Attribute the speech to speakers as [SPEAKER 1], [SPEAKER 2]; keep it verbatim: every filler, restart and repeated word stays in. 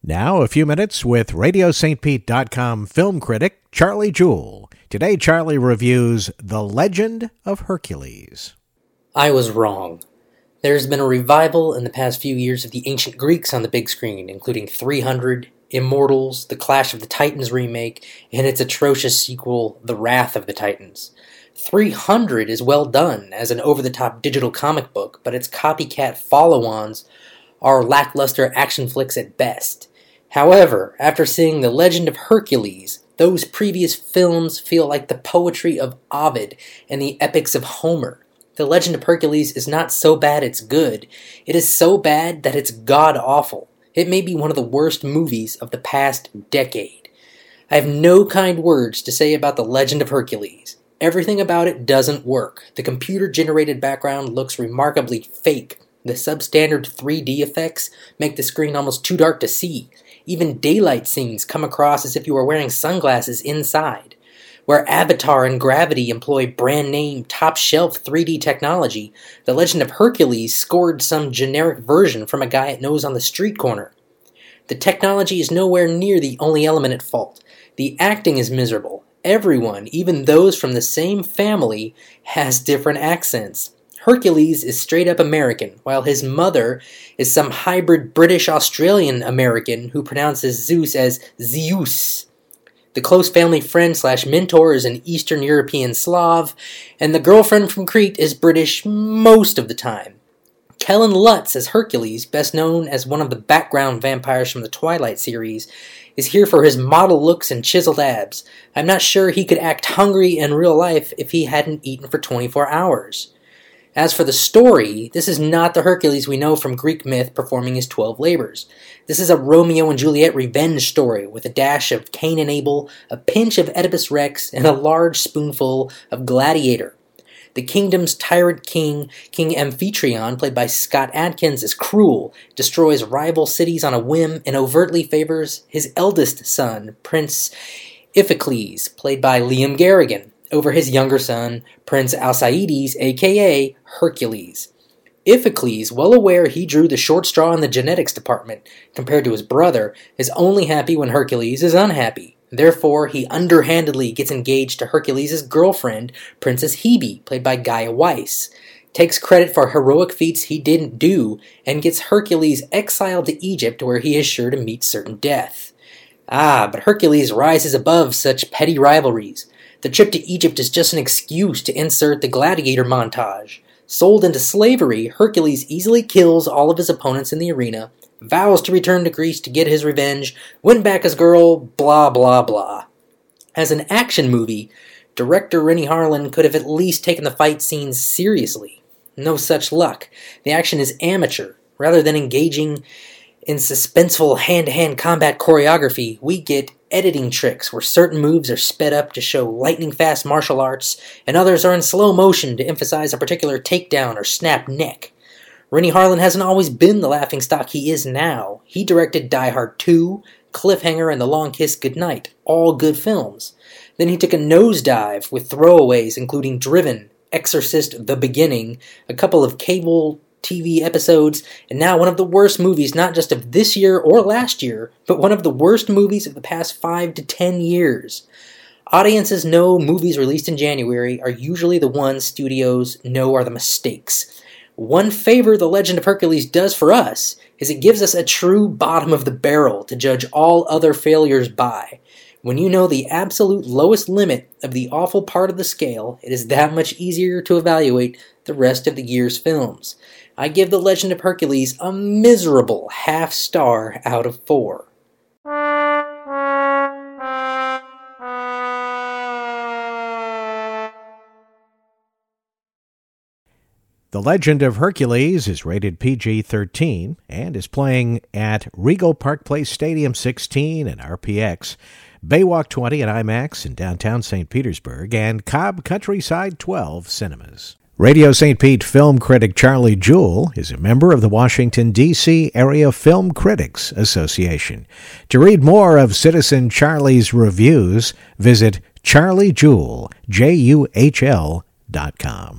[SPEAKER 1] Now, a few minutes with Radio St Pete dot com film critic Charlie Jewell. Today, Charlie reviews The Legend of Hercules.
[SPEAKER 2] I was wrong. There's been a revival in the past few years of the ancient Greeks on the big screen, including three hundred, Immortals, the Clash of the Titans remake, and its atrocious sequel, The Wrath of the Titans. three hundred is well done as an over-the-top digital comic book, but its copycat follow-ons are lackluster action flicks at best. However, after seeing The Legend of Hercules, those previous films feel like the poetry of Ovid and the epics of Homer. The Legend of Hercules is not so bad it's good. It is so bad that it's god-awful. It may be one of the worst movies of the past decade. I have no kind words to say about The Legend of Hercules. Everything about it doesn't work. The computer-generated background looks remarkably fake. The substandard three D effects make the screen almost too dark to see. Even daylight scenes come across as if you were wearing sunglasses inside. Where Avatar and Gravity employ brand-name, top-shelf three D technology, The Legend of Hercules scored some generic version from a guy it knows on the street corner. The technology is nowhere near the only element at fault. The acting is miserable. Everyone, even those from the same family, has different accents. Hercules is straight-up American, while his mother is some hybrid British-Australian-American who pronounces Zeus as Zeus. The close family friend slash mentor is an Eastern European Slav, and the girlfriend from Crete is British most of the time. Kellen Lutz as Hercules, best known as one of the background vampires from the Twilight series, is here for his model looks and chiseled abs. I'm not sure he could act hungry in real life if he hadn't eaten for twenty-four hours. As for the story, this is not the Hercules we know from Greek myth performing his twelve labors. This is a Romeo and Juliet revenge story with a dash of Cain and Abel, a pinch of Oedipus Rex, and a large spoonful of Gladiator. The kingdom's tyrant king, King Amphitryon, played by Scott Adkins, is cruel, destroys rival cities on a whim, and overtly favors his eldest son, Prince Iphicles, played by Liam Garrigan, over his younger son, Prince Alcides, aka Hercules. Iphicles, well aware he drew the short straw in the genetics department, compared to his brother, is only happy when Hercules is unhappy. Therefore, he underhandedly gets engaged to Hercules' girlfriend, Princess Hebe, played by Gaia Weiss, takes credit for heroic feats he didn't do, and gets Hercules exiled to Egypt where he is sure to meet certain death. Ah, but Hercules rises above such petty rivalries. The trip to Egypt is just an excuse to insert the gladiator montage. Sold into slavery, Hercules easily kills all of his opponents in the arena, vows to return to Greece to get his revenge, win back his girl, blah blah blah. As an action movie, director Renny Harlin could have at least taken the fight scenes seriously. No such luck. The action is amateur. Rather than engaging in suspenseful hand-to-hand combat choreography, we get editing tricks where certain moves are sped up to show lightning-fast martial arts, and others are in slow motion to emphasize a particular takedown or snap neck. Renny Harlin hasn't always been the laughingstock he is now. He directed Die Hard two, Cliffhanger, and The Long Kiss Goodnight, all good films. Then he took a nosedive with throwaways including Driven, Exorcist: The Beginning, a couple of cable T V episodes, and now one of the worst movies not just of this year or last year, but one of the worst movies of the past five to ten years. Audiences know movies released in January are usually the ones studios know are the mistakes. One favor The Legend of Hercules does for us is it gives us a true bottom of the barrel to judge all other failures by. When you know the absolute lowest limit of the awful part of the scale, it is that much easier to evaluate the rest of the year's films. I give The Legend of Hercules a miserable half star out of four.
[SPEAKER 1] The Legend of Hercules is rated P G thirteen and is playing at Regal Park Place Stadium sixteen and R P X, Baywalk twenty and IMAX in downtown Saint Petersburg, and Cobb Countryside twelve cinemas. Radio Saint Pete film critic Charlie Jewell is a member of the Washington, D C Area Film Critics Association. To read more of Citizen Charlie's reviews, visit charlie jewell, J U H L, dot com.